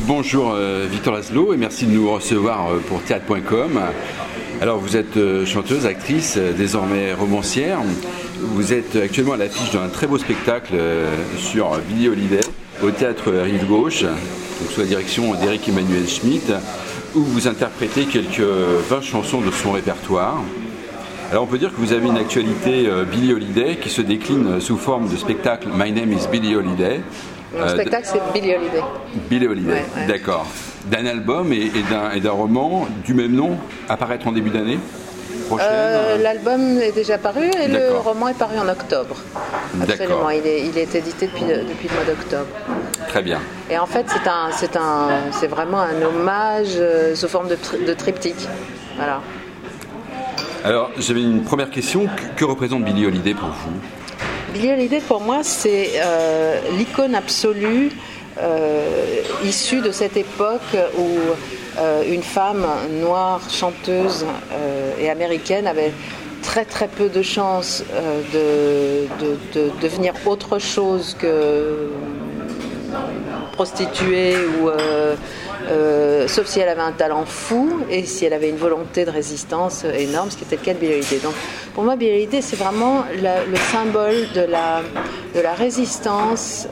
Bonjour Victor Laszlo et merci de nous recevoir pour théâtre.com. Alors vous êtes chanteuse, actrice, désormais romancière. Vous êtes actuellement à l'affiche d'un très beau spectacle sur Billie Holiday au théâtre Rive Gauche, donc sous la direction d'Éric Emmanuel Schmitt, où vous interprétez quelques 20 chansons de son répertoire. Alors on peut dire que vous avez une actualité Billie Holiday qui se décline sous forme de spectacle My Name is Billie Holiday. Mon spectacle c'est Billie Holiday. Billie Holiday, ouais. D'accord. D'un album et d'un roman du même nom à paraître en début d'année prochaine. L'album est déjà paru et le roman est paru en octobre. Absolument, il est édité depuis le mois d'octobre. Très bien. Et en fait c'est vraiment un hommage sous forme de triptyque. Voilà. Alors j'avais une première question, que représente Billie Holiday pour vous ? Billie Holiday pour moi c'est l'icône absolue issue de cette époque où une femme noire chanteuse et américaine avait très très peu de chances de devenir autre chose que prostituée ou sauf si elle avait un talent fou et si elle avait une volonté de résistance énorme, ce qui était le cas de Billie Holiday. Donc pour moi Billie Holiday c'est vraiment le symbole de la résistance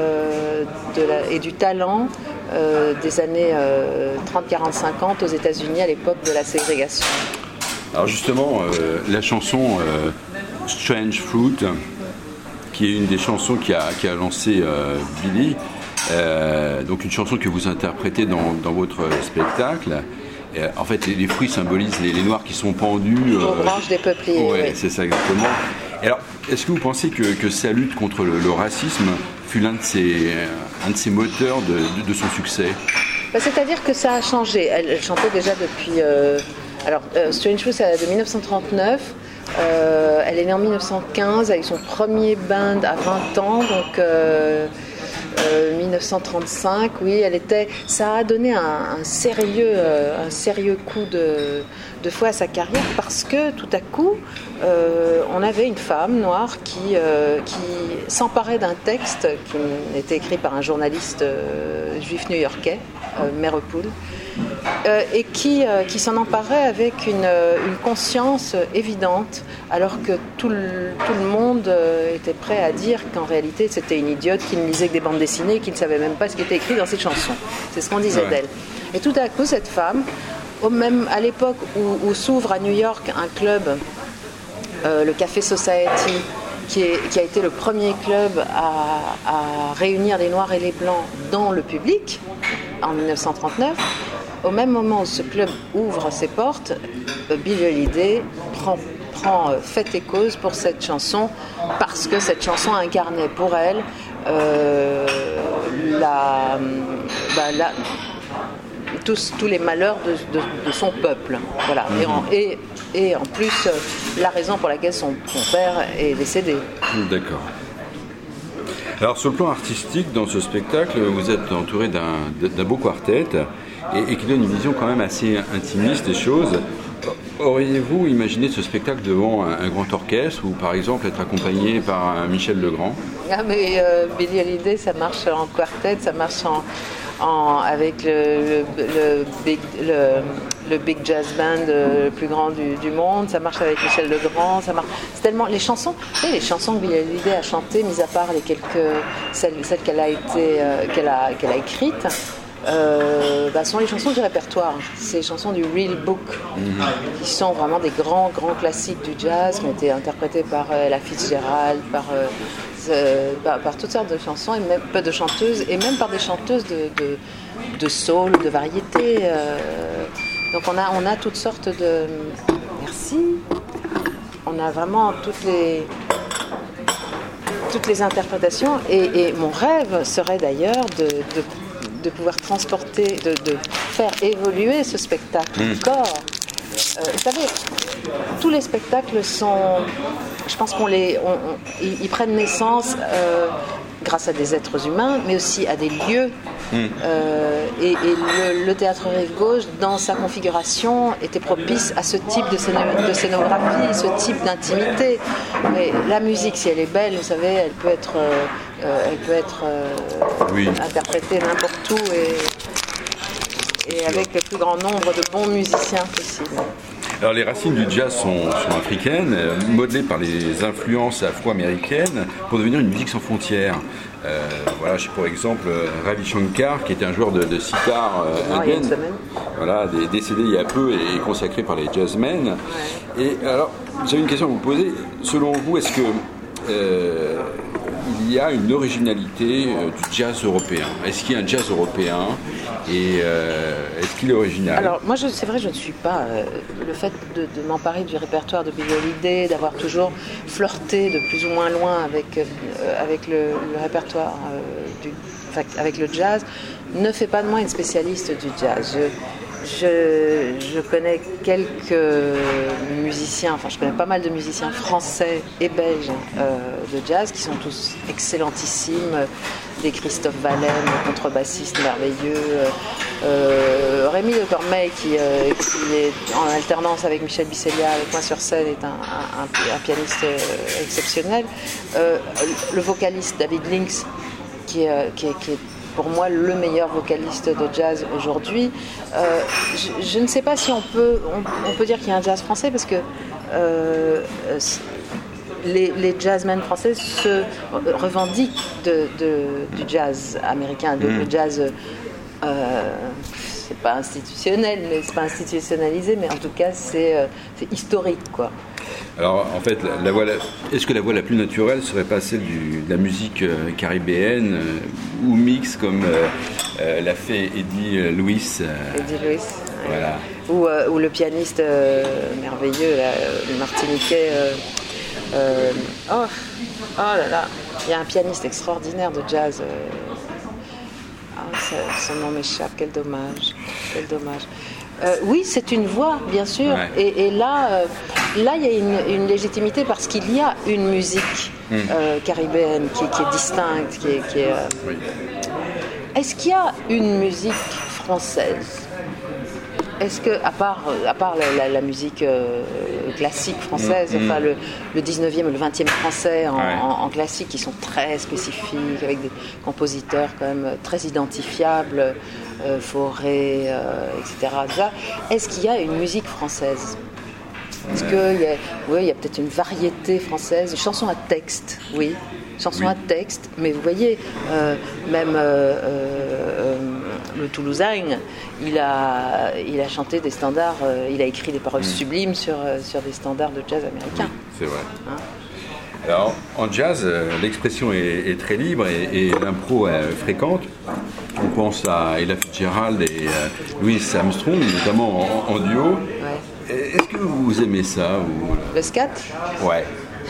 et du talent des années 30, 40, 50 aux États-Unis à l'époque de la ségrégation. Alors justement la chanson Strange Fruit, qui est une des chansons qui a lancé Billie, donc une chanson que vous interprétez dans votre spectacle. En fait, les fruits symbolisent les noirs qui sont pendus aux branches des peupliers. Oui, oui. C'est ça exactement. Et alors, est-ce que vous pensez que sa lutte contre le racisme fut l'un de ses moteurs de son succès ? C'est-à-dire que ça a changé. Elle chantait déjà depuis... Strange Fruit, c'est de 1939. Elle est née en 1915 avec son premier band à 20 ans, donc 1935, oui, ça a donné un sérieux coup de fouet à sa carrière parce que tout à coup, on avait une femme noire qui s'emparait d'un texte qui était écrit par un journaliste juif new-yorkais, Meropool, et qui s'en emparait avec une conscience évidente, alors que tout le monde était prêt à dire qu'en réalité c'était une idiote qui ne lisait que des bandes dessinées et qui ne savait même pas ce qui était écrit dans ses chansons. C'est ce qu'on disait d'elle. Et tout à coup cette femme, même à l'époque où s'ouvre à New York un club, le Café Society, qui a été le premier club à réunir les Noirs et les Blancs dans le public en 1939, au même moment où ce club ouvre ses portes, Billie Holiday prend fait et cause pour cette chanson parce que cette chanson incarnait pour elle tous les malheurs de son peuple. Voilà. Et en plus, la raison pour laquelle son père est décédé. D'accord. Alors sur le plan artistique, dans ce spectacle, vous êtes entouré d'un beau quartet et qui donne une vision quand même assez intimiste des choses. Auriez-vous imaginé ce spectacle devant un grand orchestre ou par exemple être accompagné par un Michel Legrand ? Ah mais Billie Holiday, ça marche en quartet, ça marche avec le big jazz band le plus grand du monde, ça marche avec Michel Legrand, ça marche. C'est tellement les chansons que Billie Holiday a chantées, mis à part celles qu'elle a écrites. Sont les chansons du répertoire, c'est les chansons du Real Book, qui sont vraiment des grands classiques du jazz, qui ont été interprétées par Ella Fitzgerald, par toutes sortes de chansons, et même de chanteuses, et même par des chanteuses de soul, de variété. Donc on a toutes sortes de... Merci. On a vraiment toutes les interprétations, et mon rêve serait d'ailleurs de pouvoir transporter, de faire évoluer ce spectacle encore. Vous savez, tous les spectacles sont... Je pense ils prennent naissance grâce à des êtres humains, mais aussi à des lieux. Et le théâtre Rive Gauche, dans sa configuration, était propice à ce type de scénographie, ce type d'intimité. Mais la musique, si elle est belle, vous savez, elle peut être interprétée n'importe où et avec le plus grand nombre de bons musiciens possible. Alors les racines du jazz sont africaines, modelées par les influences afro-américaines pour devenir une musique sans frontières. Voilà, j'ai pour exemple Ravi Shankar, qui était un joueur de sitar indien, voilà, décédé il y a peu et consacré par les jazzmen. Ouais. Et alors, j'avais une question à vous poser. Selon vous, est-ce que il y a une originalité du jazz européen? Est-ce qu'il y a un jazz européen et est-ce qu'il est original? Alors moi, c'est vrai, je ne suis pas le fait de m'emparer du répertoire de Billie Holiday, d'avoir toujours flirté de plus ou moins loin avec le répertoire avec le jazz, ne fait pas de moi une spécialiste du jazz. Je connais quelques musiciens, enfin je connais pas mal de musiciens français et belges de jazz qui sont tous excellentissimes, des Christophe Valem, contrebassiste merveilleux, Rémi Le Cormeil qui est en alternance avec Michel Bisselia avec moi sur scène, est un pianiste exceptionnel, le vocaliste David Lynx qui est pour moi le meilleur vocaliste de jazz aujourd'hui. Je ne sais pas si on peut dire qu'il y a un jazz français parce que les jazzmen français se revendiquent du jazz américain, le jazz c'est pas institutionnel, mais c'est pas institutionnalisé, mais en tout cas c'est historique, quoi. Alors en fait, est-ce que la voie la plus naturelle serait pas celle de la musique caribéenne ou mix comme l'a fait Eddie Lewis Eddie Lewis, voilà. Ou le pianiste merveilleux, le martiniquais. Oh là là, il y a un pianiste extraordinaire de jazz. Son nom m'échappe, quel dommage. Oui, c'est une voix, bien sûr. Ouais. Et là, il y a une légitimité parce qu'il y a une musique caribéenne qui est distincte. Oui. Est-ce qu'il y a une musique française? Est-ce que, à part la musique classique française, enfin le 19e et le 20e français en classique, qui sont très spécifiques, avec des compositeurs quand même très identifiables, Fauré, etc. Est-ce qu'il y a une musique française? Est-ce qu'il y a peut-être une variété française, des chansons à texte, oui. Chansons à texte, mais vous voyez, même le Toulousain, il a chanté des standards, il a écrit des paroles sublimes sur des standards de jazz américains. Oui, c'est vrai. Alors, en jazz, l'expression est très libre et l'impro est fréquente. On pense à Ella Fitzgerald et Louis Armstrong, notamment en duo. Ouais. Est-ce que vous aimez ça ou... Le scat? Ouais.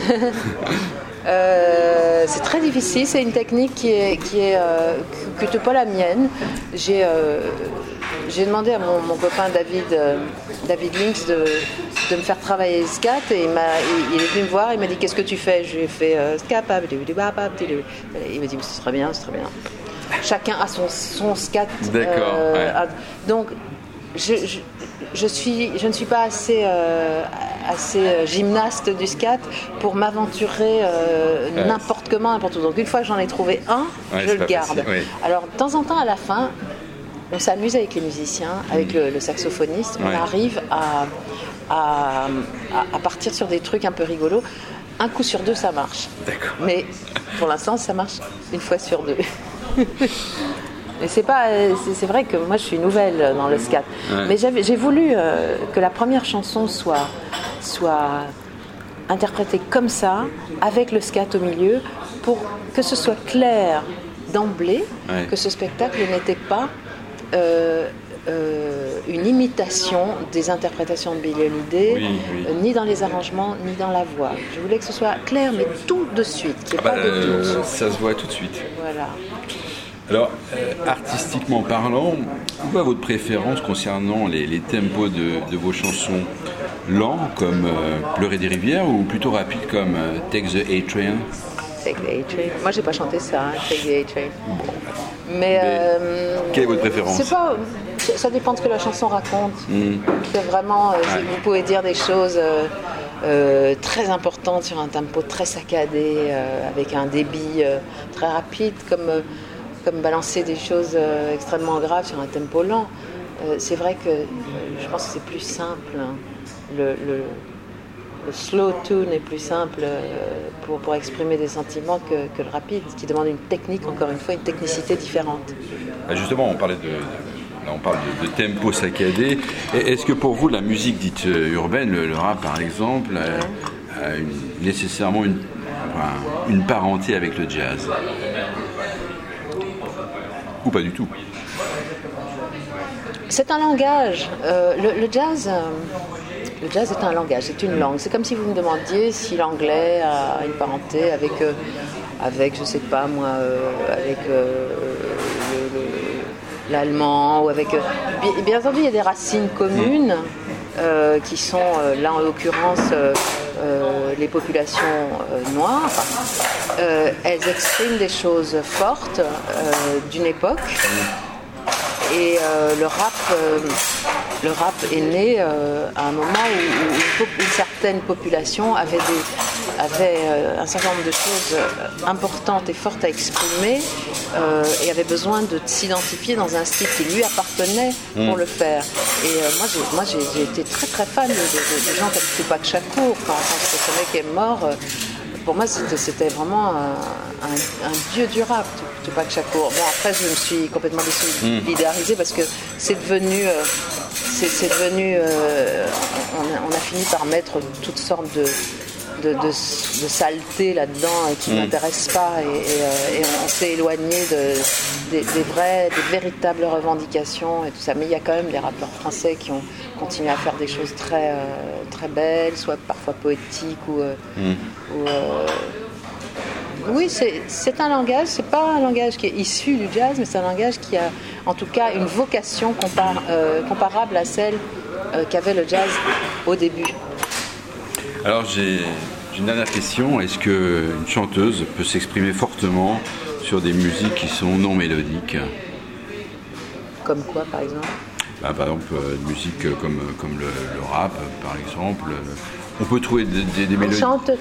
C'est très difficile, c'est une technique qui est que pas la mienne. J'ai demandé à mon copain David Lynx de me faire travailler le scat et il est venu me voir, il m'a dit qu'est-ce que tu fais? Je lui ai fait scat, il m'a dit c'est très bien. Chacun a son scat. D'accord. Ouais. Donc je ne suis pas assez gymnaste du scat pour m'aventurer n'importe comment, n'importe où. Donc une fois que j'en ai trouvé un, je le garde. Facile, oui. Alors de temps en temps, à la fin, on s'amuse avec les musiciens, avec le saxophoniste. On arrive à partir sur des trucs un peu rigolos. Un coup sur deux, ça marche. D'accord. Mais pour l'instant, ça marche une fois sur deux. Et c'est vrai que moi je suis nouvelle dans le scat, mais j'ai voulu que la première chanson soit interprétée comme ça, avec le scat au milieu, pour que ce soit clair d'emblée que ce spectacle n'était pas une imitation des interprétations de Billie Holiday, ni dans les arrangements, ni dans la voix. Je voulais que ce soit clair, mais tout de suite, qu'il n'y ait pas de doute. Ça se voit tout de suite. Voilà. Alors, artistiquement parlant, où va votre préférence concernant les tempos de vos chansons? Lents comme Pleurer des rivières ou plutôt rapides comme Take the A-Train? Take the A-Train. Moi, j'ai pas chanté ça, Take the A-Train. Mais quelle est votre préférence? Ça dépend de ce que la chanson raconte. C'est vraiment, vous pouvez dire des choses très importantes sur un tempo très saccadé, avec un débit très rapide, comme balancer des choses extrêmement graves sur un tempo lent. C'est vrai que je pense que c'est plus simple. Hein. Le slow tune est plus simple pour exprimer des sentiments que le rapide, ce qui demande une technique, encore une fois, une technicité différente. Justement, on parle de tempo saccadé. Est-ce que pour vous, la musique dite urbaine, le rap par exemple, a nécessairement une parenté avec le jazz? Ou pas du tout? C'est un langage. Le jazz est un langage, c'est une langue. C'est comme si vous me demandiez si l'anglais a une parenté avec je sais pas moi, avec l'allemand ou avec. Bien entendu, il y a des racines communes qui sont là en l'occurrence les populations noires. Elles expriment des choses fortes d'une époque. Et le rap est né à un moment où une certaine population avait un certain nombre de choses importantes et fortes à exprimer et avait besoin de s'identifier dans un style qui lui appartenait pour le faire. Et moi j'ai été très très fan de gens comme Tupac Shakur quand ce mec est mort. Pour moi, c'était vraiment un dieu du rap, Tupac Shakur. Bon, après, je me suis complètement désolidarisée parce que c'est devenu on a fini par mettre toutes sortes de saletés là-dedans qui ne m'intéressent pas et on s'est éloigné des véritables revendications et tout ça. Mais il y a quand même des rappeurs français qui ont continué à faire des choses très, très belles, soit parfois poétiques Oui, c'est un langage, c'est pas un langage qui est issu du jazz, mais c'est un langage qui a en tout cas une vocation comparable à celle qu'avait le jazz au début. Alors j'ai une dernière question. Est-ce qu'une chanteuse peut s'exprimer fortement sur des musiques qui sont non mélodiques? Comme quoi, par exemple? Par exemple, une musique comme le rap, par exemple. On peut trouver des mélodies.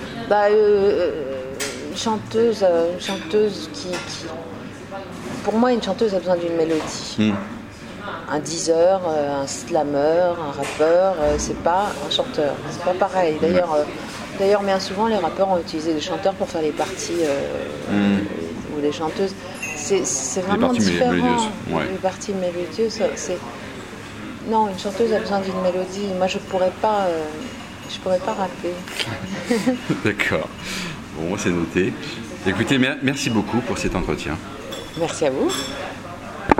Une chanteuse qui... Pour moi, une chanteuse a besoin d'une mélodie. Un diseur, un slammer, un rappeur, c'est pas un chanteur. C'est pas pareil. D'ailleurs, bien souvent, les rappeurs ont utilisé des chanteurs pour faire les parties ou les chanteuses. C'est vraiment différent. Les parties mélodieuses, non, une chanteuse a besoin d'une mélodie. Moi, je pourrais pas rapper. D'accord. Bon, c'est noté. Écoutez, merci beaucoup pour cet entretien. Merci à vous.